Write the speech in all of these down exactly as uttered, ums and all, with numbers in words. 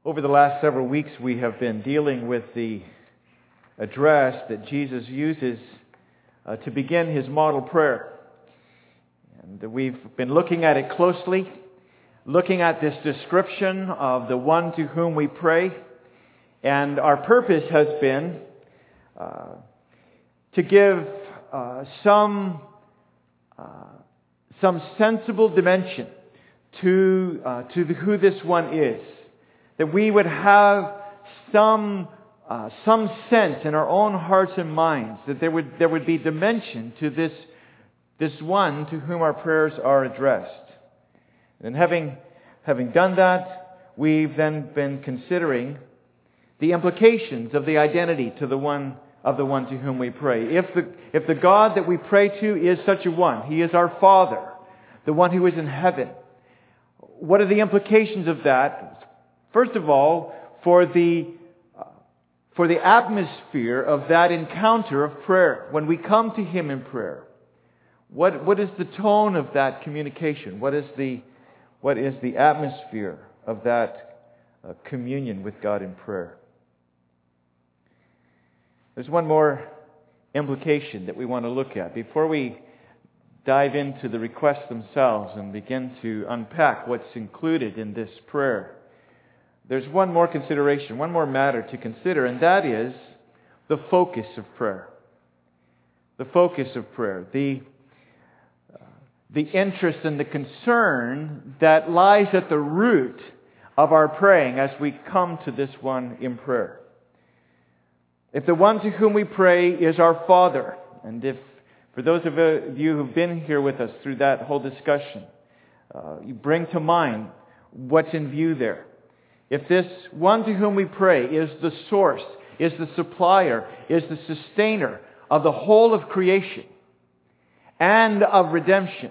Over the last several weeks, we have been dealing with the address that Jesus uses uh, to begin His model prayer. And we've been looking at it closely, looking at this description of the one to whom we pray. And our purpose has been uh, to give uh, some uh, some sensible dimension to uh, to the, who this one is. That we would have some uh, some sense in our own hearts and minds that there would there would be dimension to this this one to whom our prayers are addressed. And having having done that, we've then been considering the implications of the identity to the one of the one to whom we pray. If the if the God that we pray to is such a one, He is our Father, the one who is in heaven. What are the implications of that? First of all, for the uh, for the atmosphere of that encounter of prayer, when we come to Him in prayer, what what is the tone of that communication? What is the what is the atmosphere of that uh, communion with God in prayer? There's one more implication that we want to look at before we dive into the requests themselves and begin to unpack what's included in this prayer. There's one more consideration, one more matter to consider, and that is the focus of prayer. The focus of prayer. The, uh, the interest and the concern that lies at the root of our praying as we come to this one in prayer. If the one to whom we pray is our Father, and if, for those of you who've been here with us through that whole discussion, uh, you bring to mind what's in view there. If this one to whom we pray is the source, is the supplier, is the sustainer of the whole of creation and of redemption,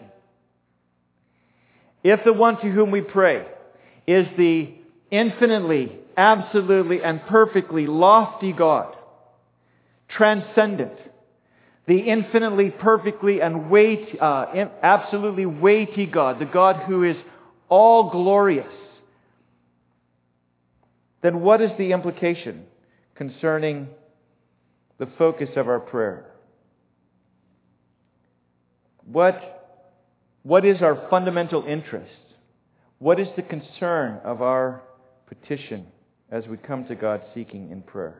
if the one to whom we pray is the infinitely, absolutely, and perfectly lofty God, transcendent, the infinitely, perfectly, and weight, uh, absolutely weighty God, the God who is all glorious, then what is the implication concerning the focus of our prayer? What, what is our fundamental interest? What is the concern of our petition as we come to God seeking in prayer?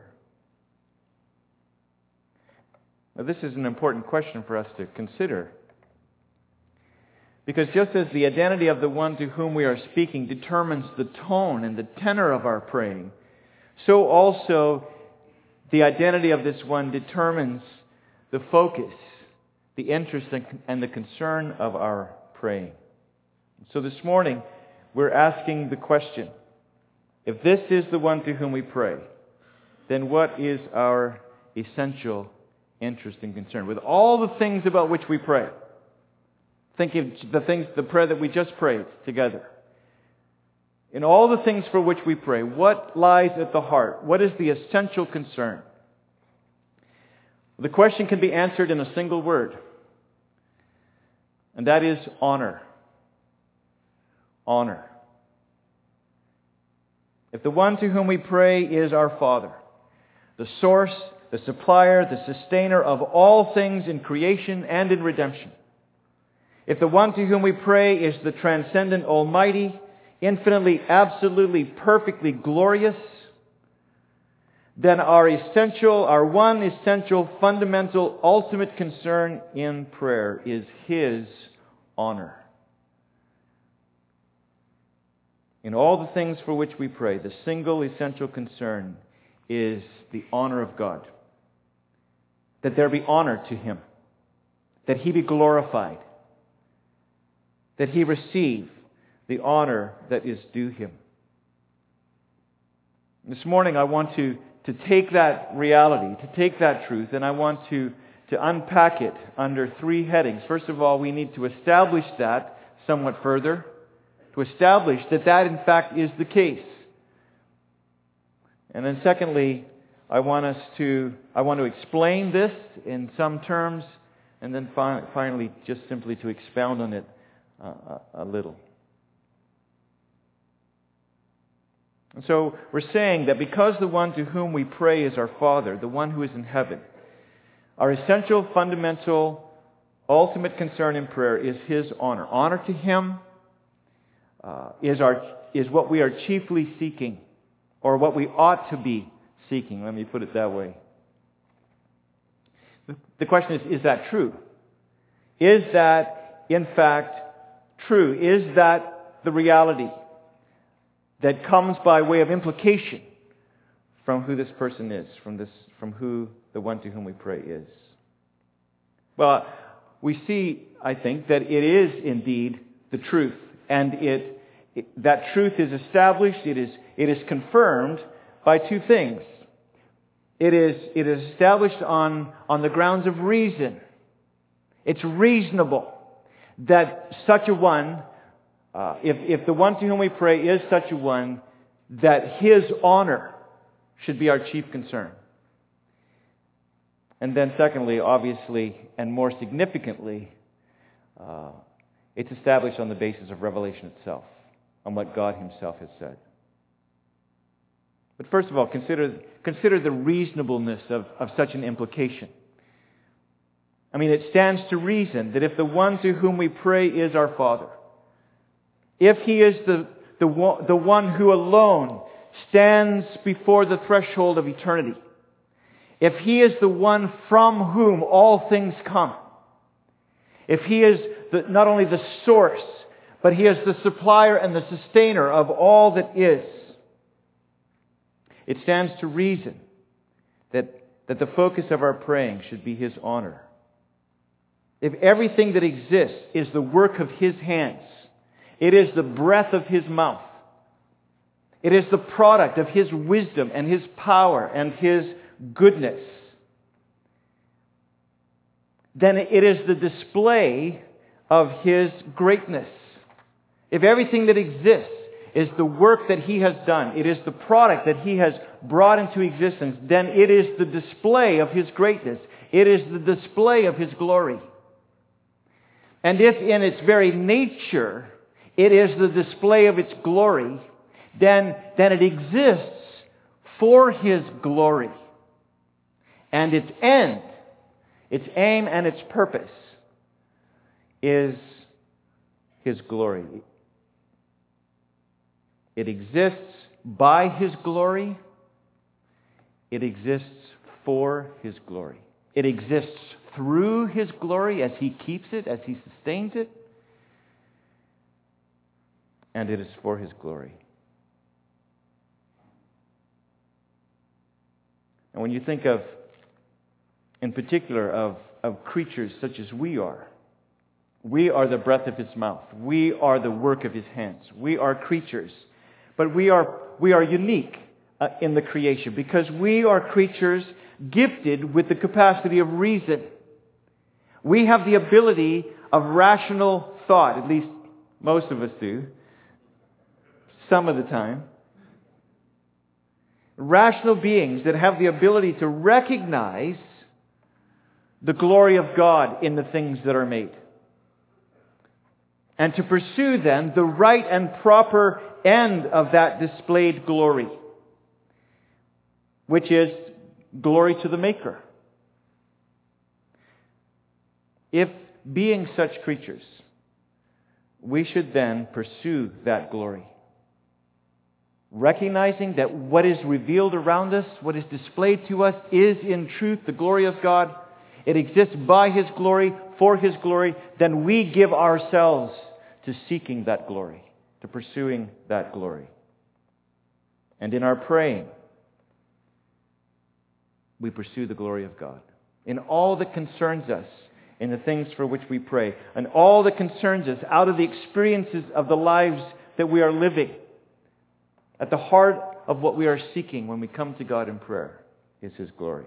Now, this is an important question for us to consider. Because just as the identity of the one to whom we are speaking determines the tone and the tenor of our praying, so also the identity of this one determines the focus, the interest, and the concern of our praying. So this morning, we're asking the question, if this is the one to whom we pray, then what is our essential interest and concern? With all the things about which we pray, think of the things, the prayer that we just prayed together. In all the things for which we pray, what lies at the heart? What is the essential concern? The question can be answered in a single word, and that is honor. Honor. If the one to whom we pray is our Father, the source, the supplier, the sustainer of all things in creation and in redemption, if the one to whom we pray is the transcendent, almighty, infinitely, absolutely, perfectly glorious, then our essential, our one essential, fundamental, ultimate concern in prayer is His honor. In all the things for which we pray, the single essential concern is the honor of God. That there be honor to Him. That He be glorified. That He receive the honor that is due Him. This morning I want to, to take that reality, to take that truth, and I want to, to unpack it under three headings. First of all, we need to establish that somewhat further, to establish that that in fact is the case. And then secondly, I want us to, I want to explain this in some terms, and then fi- finally just simply to expound on it uh, a, a little. And so we're saying that because the one to whom we pray is our Father, the one who is in heaven, our essential, fundamental, ultimate concern in prayer is His honor. Honor to Him uh, is our is what we are chiefly seeking, or what we ought to be seeking. Let me put it that way. The question is, is that true? Is that, in fact, true? Is that the reality that comes by way of implication from who this person is, from this, from who the one to whom we pray is? Well, we see, I think, that it is indeed the truth, and it, it that truth is established. It is it is confirmed by two things. It is it is established on on the grounds of reason. It's reasonable that such a one, uh, if if the one to whom we pray is such a one, that His honor should be our chief concern. And then secondly, obviously, and more significantly, uh, it's established on the basis of revelation itself, on what God Himself has said. But first of all, consider consider the reasonableness of, of such an implication. I mean, it stands to reason that if the one to whom we pray is our Father, if He is the, the, one, the one who alone stands before the threshold of eternity, if He is the one from whom all things come, if He is the, not only the source, but He is the supplier and the sustainer of all that is, it stands to reason that, that the focus of our praying should be His honor. If everything that exists is the work of His hands, it is the breath of His mouth, it is the product of His wisdom and His power and His goodness, then it is the display of His greatness. If everything that exists is the work that He has done, it is the product that He has brought into existence, then it is the display of His greatness. It is the display of His glory. And if in its very nature it is the display of its glory, then, then it exists for His glory. And its end, its aim and its purpose is His glory. It exists by His glory. It exists for His glory. It exists through His glory as He keeps it, as He sustains it. And it is for His glory. And when you think of, in particular, of, of creatures such as we are, we are the breath of His mouth. We are the work of His hands. We are creatures. But we are we are unique uh, in the creation because we are creatures gifted with the capacity of reason. We have the ability of rational thought, at least most of us do, some of the time. Rational beings that have the ability to recognize the glory of God in the things that are made. And to pursue then the right and proper end of that displayed glory, which is glory to the Maker. If being such creatures, we should then pursue that glory, recognizing that what is revealed around us, what is displayed to us, is in truth the glory of God. It exists by His glory, for His glory. Then we give ourselves to seeking that glory, to pursuing that glory. And in our praying, we pursue the glory of God. In all that concerns us, in the things for which we pray, and all that concerns us out of the experiences of the lives that we are living, at the heart of what we are seeking when we come to God in prayer is His glory.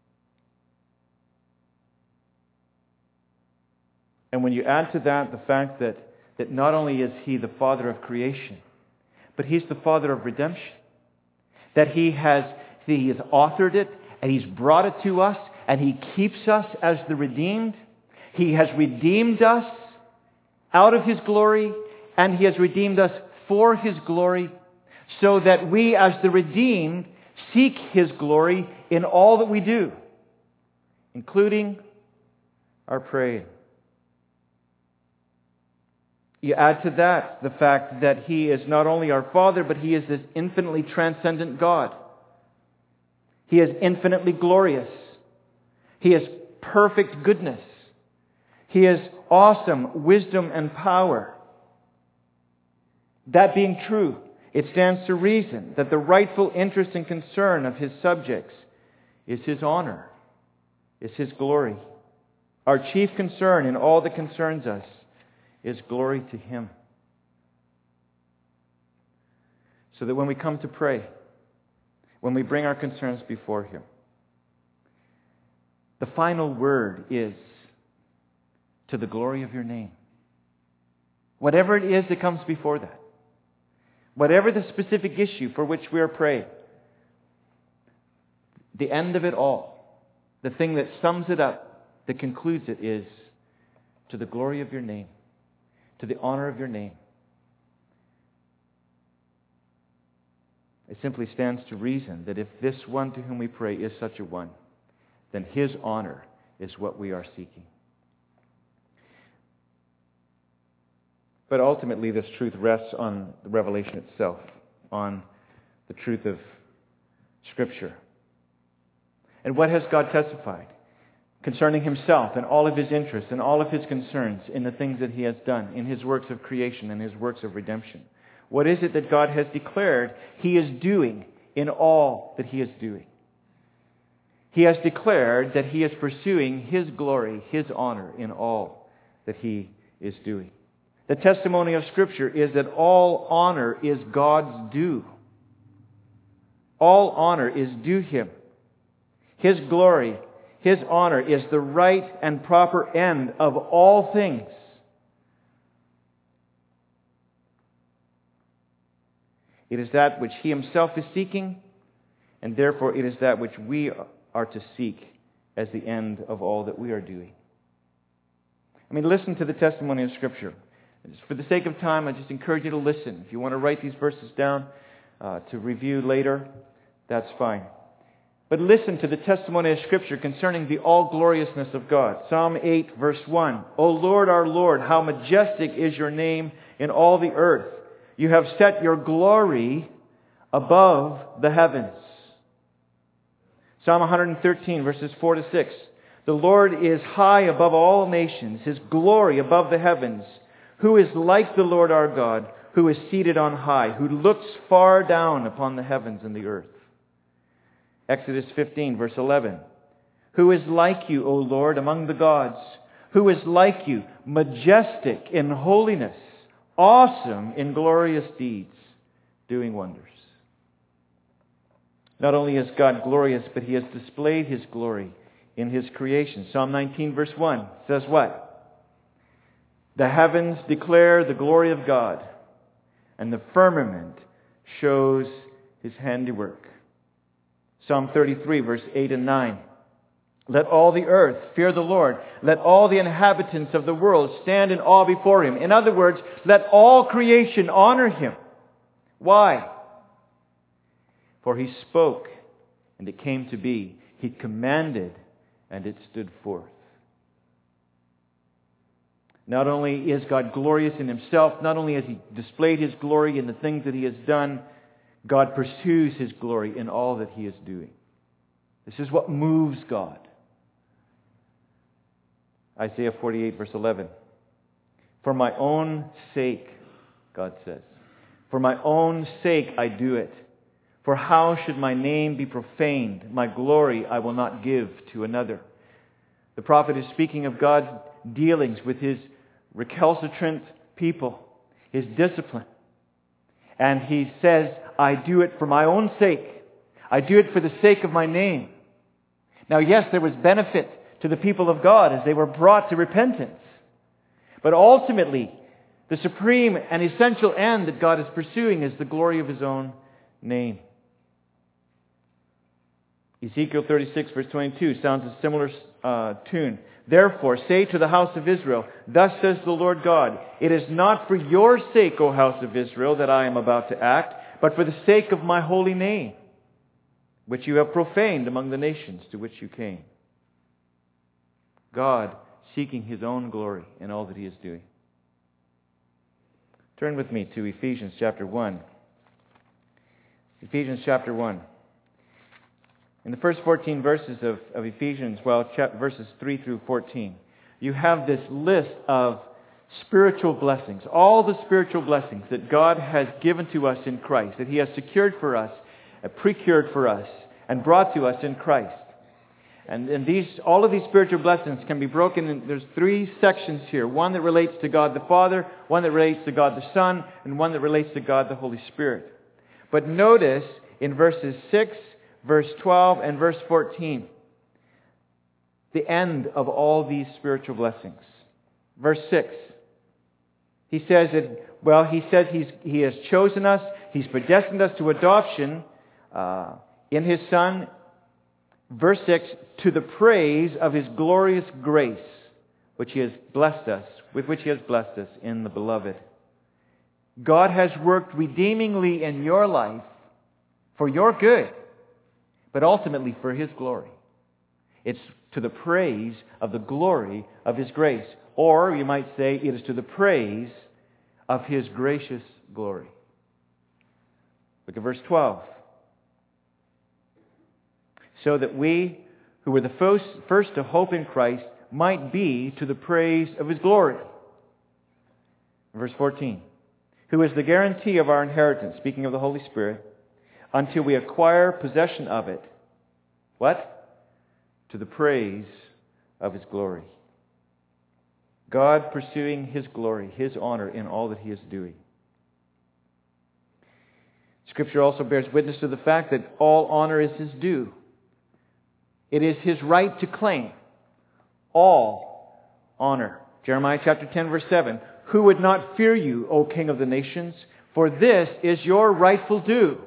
And when you add to that the fact that, that not only is He the Father of creation, but He's the Father of redemption, that He has, He has authored it, and He's brought it to us, and He keeps us as the redeemed. He has redeemed us out of His glory, and He has redeemed us for His glory, so that we as the redeemed seek His glory in all that we do, including our praying. You add to that the fact that He is not only our Father, but He is this infinitely transcendent God. He is infinitely glorious. He is perfect goodness. He is awesome wisdom and power. That being true, it stands to reason that the rightful interest and concern of His subjects is His honor, is His glory. Our chief concern in all that concerns us is glory to Him. So that when we come to pray, when we bring our concerns before Him, the final word is to the glory of Your name. Whatever it is that comes before that, whatever the specific issue for which we are praying, the end of it all, the thing that sums it up, that concludes it, is to the glory of Your name, to the honor of Your name. It simply stands to reason that if this one to whom we pray is such a one, then His honor is what we are seeking. But ultimately, this truth rests on the revelation itself, on the truth of Scripture. And what has God testified concerning Himself and all of His interests and all of His concerns in the things that He has done, in His works of creation and His works of redemption? What is it that God has declared He is doing in all that He is doing? He has declared that He is pursuing His glory, His honor in all that He is doing. The testimony of Scripture is that all honor is God's due. All honor is due Him. His glory, His honor is the right and proper end of all things. It is that which He Himself is seeking, and therefore it is that which we are to seek as the end of all that we are doing. I mean, listen to the testimony of Scripture. For the sake of time, I just encourage you to listen. If you want to write these verses down uh, to review later, that's fine. But listen to the testimony of Scripture concerning the all-gloriousness of God. Psalm eight, verse one. O Lord, our Lord, how majestic is Your name in all the earth. You have set Your glory above the heavens. Psalm one thirteen, verses four to six. The Lord is high above all nations, His glory above the heavens. Who is like the Lord our God, who is seated on high, who looks far down upon the heavens and the earth? Exodus fifteen, verse eleven. Who is like You, O Lord, among the gods? Who is like You, majestic in holiness, awesome in glorious deeds, doing wonders? Not only is God glorious, but He has displayed His glory in His creation. Psalm nineteen, verse one says what? The heavens declare the glory of God, and the firmament shows His handiwork. Psalm thirty-three, verse eight and nine. Let all the earth fear the Lord. Let all the inhabitants of the world stand in awe before Him. In other words, let all creation honor Him. Why? For He spoke, and it came to be. He commanded, and it stood forth. Not only is God glorious in Himself, not only has He displayed His glory in the things that He has done, God pursues His glory in all that He is doing. This is what moves God. Isaiah forty-eight, verse eleven. For my own sake, God says, for my own sake I do it. For how should my name be profaned? My glory I will not give to another. The prophet is speaking of God's dealings with His recalcitrant people, His discipline. And he says, I do it for my own sake. I do it for the sake of my name. Now, yes, there was benefit to the people of God as they were brought to repentance. But ultimately, the supreme and essential end that God is pursuing is the glory of His own name. Ezekiel thirty-six, verse twenty-two sounds a similar uh, tune. Therefore, say to the house of Israel, thus says the Lord God, it is not for your sake, O house of Israel, that I am about to act, but for the sake of my holy name, which you have profaned among the nations to which you came. God seeking His own glory in all that He is doing. Turn with me to Ephesians chapter one. Ephesians chapter one. In the first fourteen verses of, of Ephesians, well, verses three through fourteen, you have this list of spiritual blessings, all the spiritual blessings that God has given to us in Christ, that He has secured for us, uh, procured for us, and brought to us in Christ. And, and these, all of these spiritual blessings can be broken in, there's three sections here. One that relates to God the Father, one that relates to God the Son, and one that relates to God the Holy Spirit. But notice in verses six, verse twelve, and verse fourteen, the end of all these spiritual blessings. Verse six, he says that, well, he says he's, he has chosen us, He's predestined us to adoption uh, in His Son. Verse six, to the praise of His glorious grace, which He has blessed us, with which He has blessed us in the Beloved. God has worked redeemingly in your life for your good, but ultimately for His glory. It's to the praise of the glory of His grace. Or you might say it is to the praise of His gracious glory. Look at verse twelve. So that we, who were the first, first to hope in Christ, might be to the praise of His glory. Verse fourteen. Who is the guarantee of our inheritance, speaking of the Holy Spirit, until we acquire possession of it. What? To the praise of His glory. God pursuing His glory, His honor in all that He is doing. Scripture also bears witness to the fact that all honor is His due. It is His right to claim all honor. Jeremiah chapter ten, verse seven. Who would not fear you, O King of the nations? For this is your rightful due.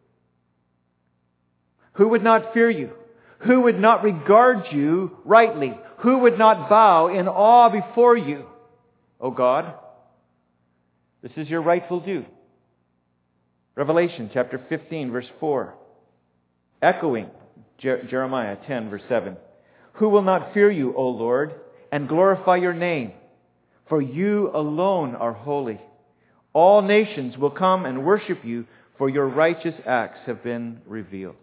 Who would not fear you? Who would not regard you rightly? Who would not bow in awe before you? O God, this is your rightful due. Revelation chapter fifteen, verse four. Echoing Jer- Jeremiah ten, verse seven. Who will not fear you, O Lord, and glorify your name? For you alone are holy. All nations will come and worship you, for your righteous acts have been revealed.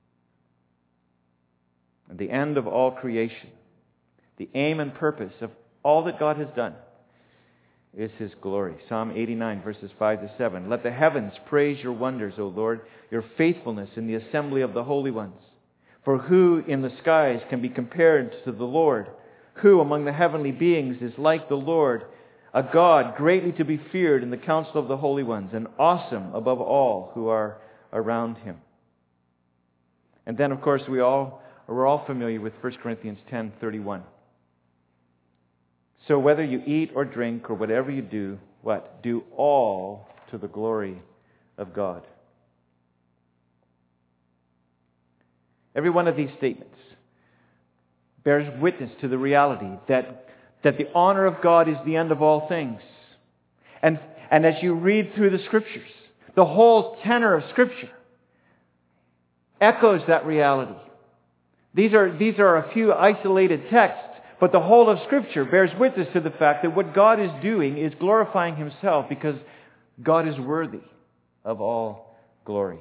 And the end of all creation, the aim and purpose of all that God has done, is His glory. Psalm eighty-nine, verses five to seven. Let the heavens praise your wonders, O Lord, your faithfulness in the assembly of the holy ones. For who in the skies can be compared to the Lord? Who among the heavenly beings is like the Lord, a God greatly to be feared in the council of the holy ones, and awesome above all who are around Him? And then, of course, we all we're all familiar with First Corinthians ten thirty-one. So whether you eat or drink or whatever you do, what? Do all to the glory of God. Every one of these statements bears witness to the reality that, that the honor of God is the end of all things. And, and as you read through the Scriptures, the whole tenor of Scripture echoes that reality. These are, these are a few isolated texts, but the whole of Scripture bears witness to the fact that what God is doing is glorifying Himself, because God is worthy of all glory.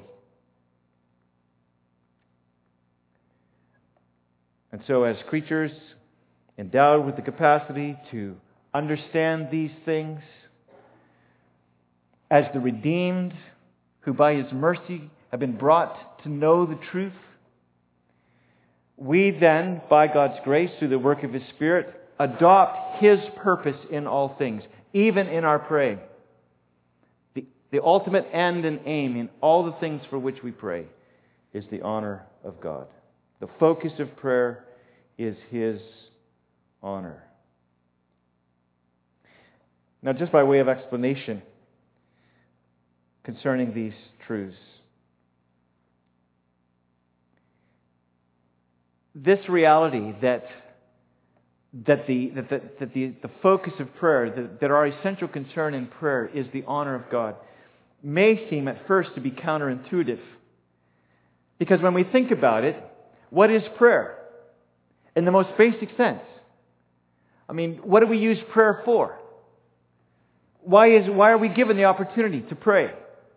And so as creatures endowed with the capacity to understand these things, as the redeemed who by His mercy have been brought to know the truth, we then, by God's grace, through the work of His Spirit, adopt His purpose in all things, even in our praying. The, the ultimate end and aim in all the things for which we pray is the honor of God. The focus of prayer is His honor. Now, just by way of explanation concerning these truths, this reality that that the that the, that the, the focus of prayer, that, that our essential concern in prayer is the honor of God, may seem at first to be counterintuitive. Because when we think about it, what is prayer? In the most basic sense. I mean, what do we use prayer for? Why is why are we given the opportunity to pray?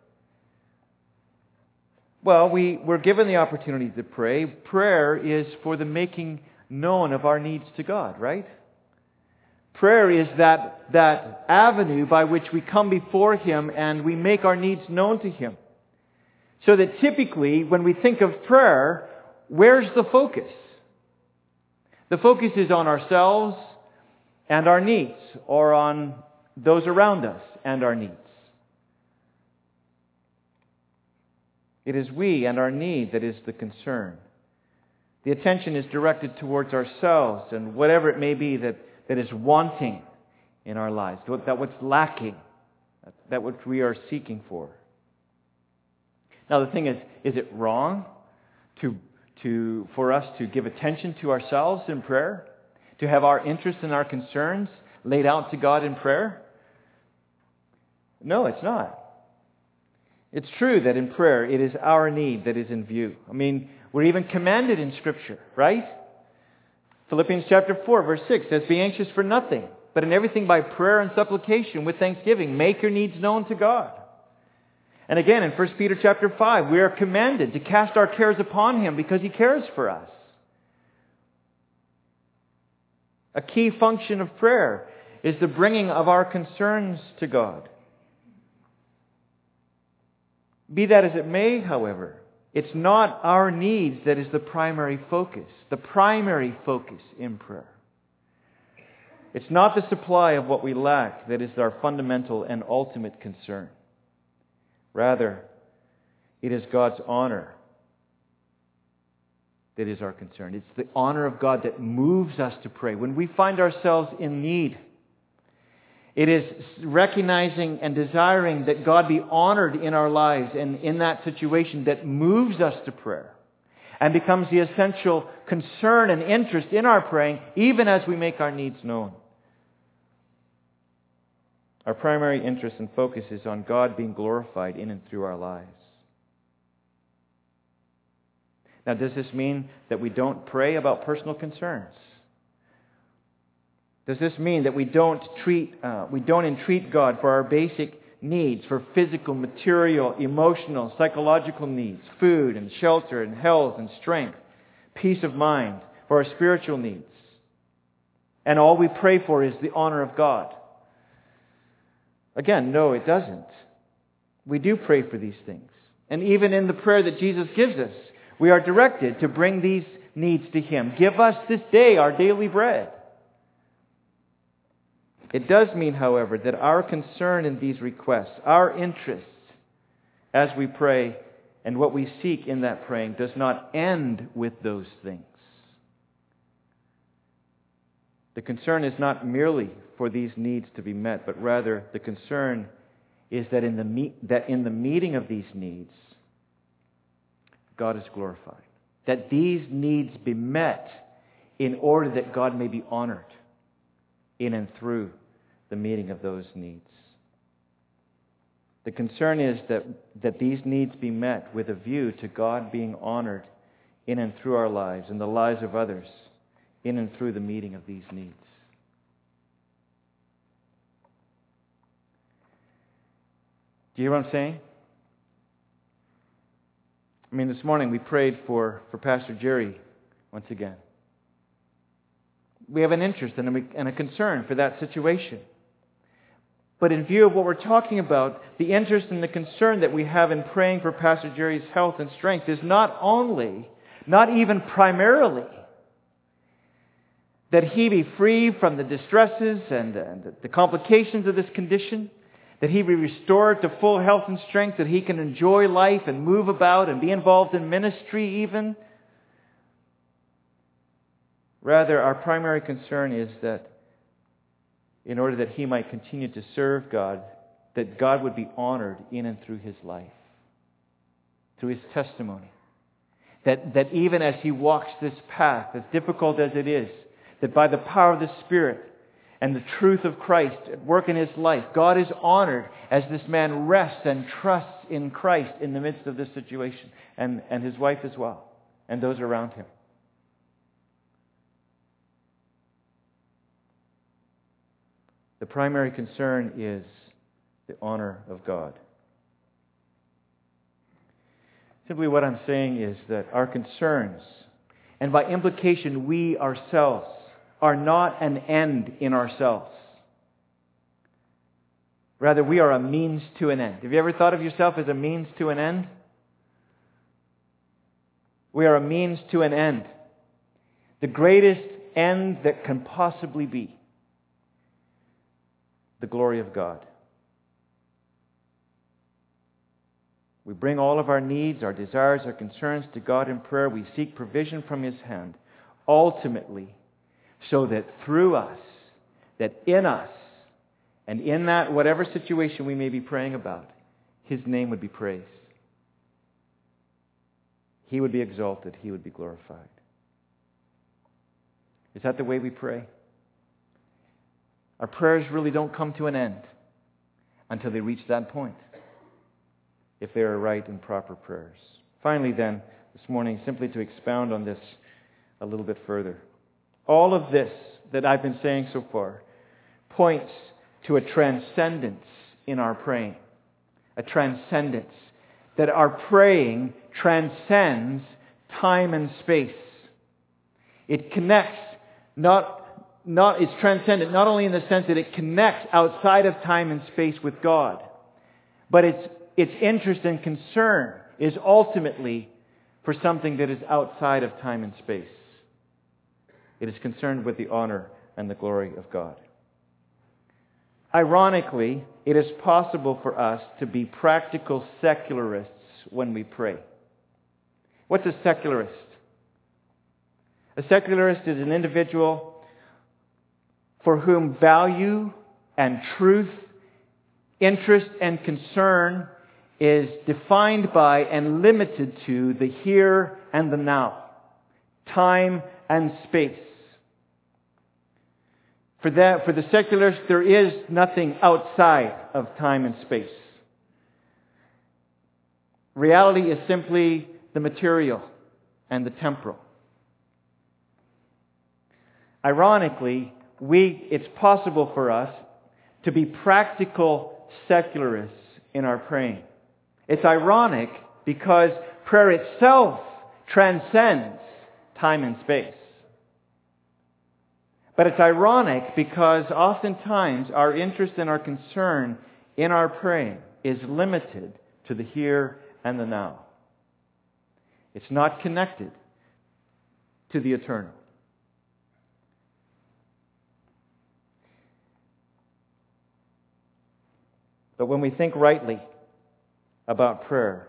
Well, we, we're given the opportunity to pray. Prayer is for the making known of our needs to God, right? Prayer is that, that avenue by which we come before Him and we make our needs known to Him. So that typically, when we think of prayer, where's the focus? The focus is on ourselves and our needs, or on those around us and our needs. It is we and our need that is the concern. The attention is directed towards ourselves and whatever it may be that, that is wanting in our lives, that what's lacking, that what we are seeking for. Now the thing is, is it wrong to, to, for us to give attention to ourselves in prayer? To have our interests and our concerns laid out to God in prayer? No, it's not. It's true that in prayer it is our need that is in view. I mean, we're even commanded in Scripture, right? Philippians chapter four, verse six says, "Be anxious for nothing, but in everything by prayer and supplication with thanksgiving, make your needs known to God." And again, in First Peter chapter five, we are commanded to cast our cares upon Him because He cares for us. A key function of prayer is the bringing of our concerns to God. Be that as it may, however, it's not our needs that is the primary focus, the primary focus in prayer. It's not the supply of what we lack that is our fundamental and ultimate concern. Rather, it is God's honor that is our concern. It's the honor of God that moves us to pray. When we find ourselves in need, it is recognizing and desiring that God be honored in our lives and in that situation that moves us to prayer and becomes the essential concern and interest in our praying, even as we make our needs known. Our primary interest and focus is on God being glorified in and through our lives. Now, does this mean that we don't pray about personal concerns? Does this mean that we don't treat, uh, we don't entreat God for our basic needs, for physical, material, emotional, psychological needs, food and shelter and health and strength, peace of mind, for our spiritual needs? And all we pray for is the honor of God. Again, no, it doesn't. We do pray for these things. And even in the prayer that Jesus gives us, we are directed to bring these needs to Him. Give us this day our daily bread. It does mean, however, that our concern in these requests, our interests as we pray, and what we seek in that praying does not end with those things. The concern is not merely for these needs to be met, but rather the concern is that in the meet, that in the meeting of these needs, God is glorified. That these needs be met in order that God may be honored in and through the meeting of those needs. The concern is that, that these needs be met with a view to God being honored in and through our lives and the lives of others in and through the meeting of these needs. Do you hear what I'm saying? I mean, this morning we prayed for, for Pastor Jerry once again. We have an interest and a, and a concern for that situation. But in view of what we're talking about, the interest and the concern that we have in praying for Pastor Jerry's health and strength is not only, not even primarily, that he be free from the distresses and, and the complications of this condition, that he be restored to full health and strength, that he can enjoy life and move about and be involved in ministry even. Rather, our primary concern is that in order that he might continue to serve God, that God would be honored in and through his life, through his testimony. That, that even as he walks this path, as difficult as it is, that by the power of the Spirit and the truth of Christ at work in his life. God is honored as this man rests and trusts in Christ in the midst of this situation, and, and his wife as well, and those around him. The primary concern is the honor of God. Simply what I'm saying is that our concerns, and by implication we ourselves, are not an end in ourselves. Rather, we are a means to an end. Have you ever thought of yourself as a means to an end? We are a means to an end. The greatest end that can possibly be. The glory of God. We bring all of our needs, our desires, our concerns to God in prayer. We seek provision from his hand. Ultimately, so that through us, that in us, and in that whatever situation we may be praying about, his name would be praised. He would be exalted. He would be glorified. Is that the way we pray? Our prayers really don't come to an end until they reach that point, if they are right and proper prayers. Finally then, this morning, simply to expound on this a little bit further. All of this that I've been saying so far points to a transcendence in our praying. A transcendence. That our praying transcends time and space. It connects, not, not, it's transcendent not only in the sense that it connects outside of time and space with God, but its, its interest and concern is ultimately for something that is outside of time and space. It is concerned with the honor and the glory of God. Ironically, it is possible for us to be practical secularists when we pray. What's a secularist? A secularist is an individual for whom value and truth, interest and concern is defined by and limited to the here and the now, time and space. For that, for the secularist, there is nothing outside of time and space. Reality is simply the material and the temporal. Ironically, we, it's possible for us to be practical secularists in our praying. It's ironic because prayer itself transcends time and space. But it's ironic because oftentimes our interest and our concern in our praying is limited to the here and the now. It's not connected to the eternal. But when we think rightly about prayer,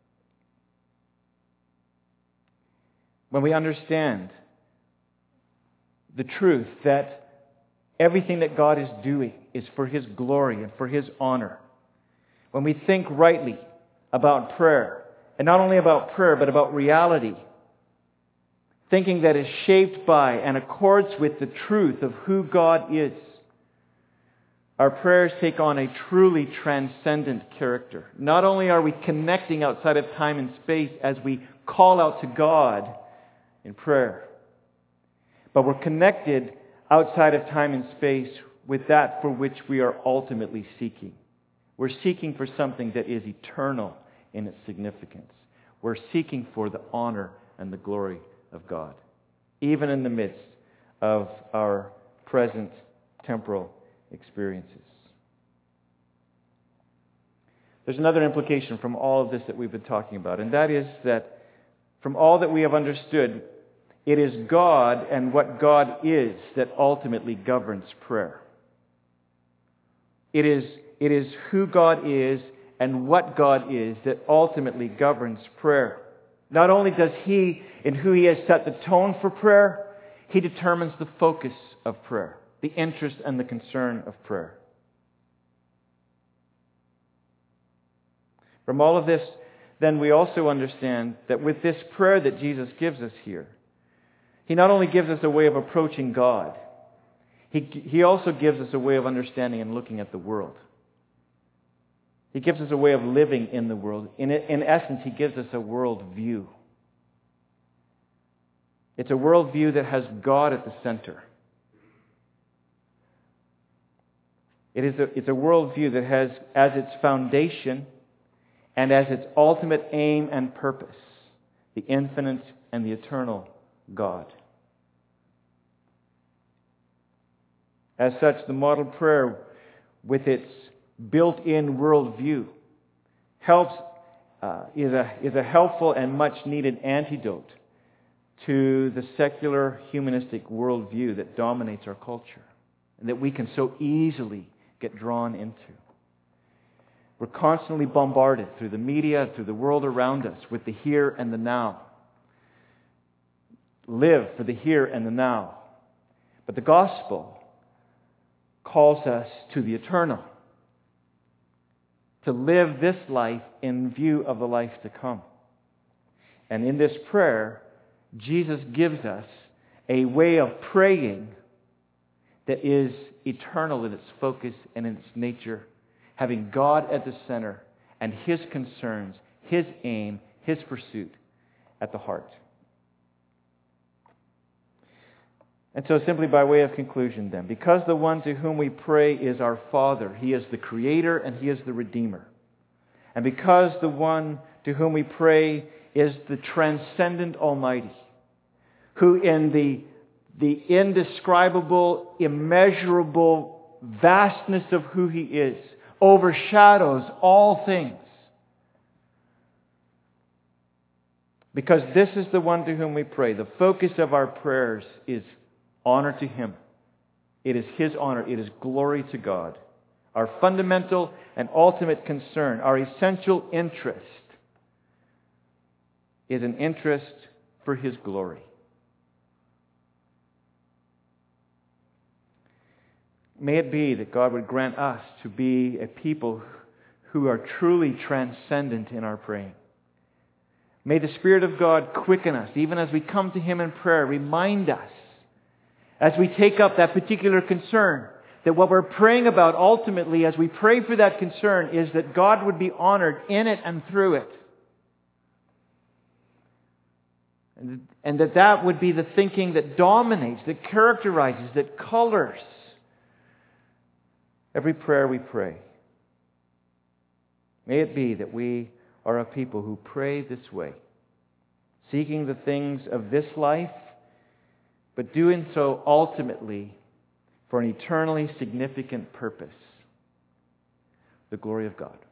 when we understand the truth that everything that God is doing is for his glory and for his honor, when we think rightly about prayer, and not only about prayer, but about reality, thinking that is shaped by and accords with the truth of who God is, our prayers take on a truly transcendent character. Not only are we connecting outside of time and space as we call out to God in prayer, but we're connected outside of time and space with that for which we are ultimately seeking. We're seeking for something that is eternal in its significance. We're seeking for the honor and the glory of God, even in the midst of our present temporal experiences. There's another implication from all of this that we've been talking about, and that is that from all that we have understood, it is God and what God is that ultimately governs prayer. It is, it is who God is and what God is that ultimately governs prayer. Not only does He, in who He has set the tone for prayer, He determines the focus of prayer, the interest and the concern of prayer. From all of this, then we also understand that with this prayer that Jesus gives us here, He not only gives us a way of approaching God, He, he also gives us a way of understanding and looking at the world. He gives us a way of living in the world. In, in essence, He gives us a world view. It's a world view that has God at the center. It is a, it's a world view that has as its foundation and as its ultimate aim and purpose the infinite and the eternal God. As such, the model prayer, with its built-in worldview, helps uh, is a is a helpful and much-needed antidote to the secular humanistic worldview that dominates our culture and that we can so easily get drawn into. We're constantly bombarded through the media, through the world around us, with the here and the now. Live for the here and the now. But the gospel calls us to the eternal, to live this life in view of the life to come. And in this prayer, Jesus gives us a way of praying that is eternal in its focus and in its nature, having God at the center and His concerns, His aim, His pursuit at the heart. And so simply by way of conclusion then, because the one to whom we pray is our Father, He is the Creator and He is the Redeemer. And because the one to whom we pray is the transcendent Almighty, who in the, the indescribable, immeasurable vastness of who He is, overshadows all things. Because this is the one to whom we pray. The focus of our prayers is honor to Him. It is His honor. It is glory to God. Our fundamental and ultimate concern, our essential interest, is an interest for His glory. May it be that God would grant us to be a people who are truly transcendent in our praying. May the Spirit of God quicken us, even as we come to Him in prayer, remind us, as we take up that particular concern, that what we're praying about ultimately, as we pray for that concern, is that God would be honored in it and through it. And, and that that would be the thinking that dominates, that characterizes, that colors every prayer we pray. May it be that we are a people who pray this way, seeking the things of this life, but doing so ultimately for an eternally significant purpose, the glory of God.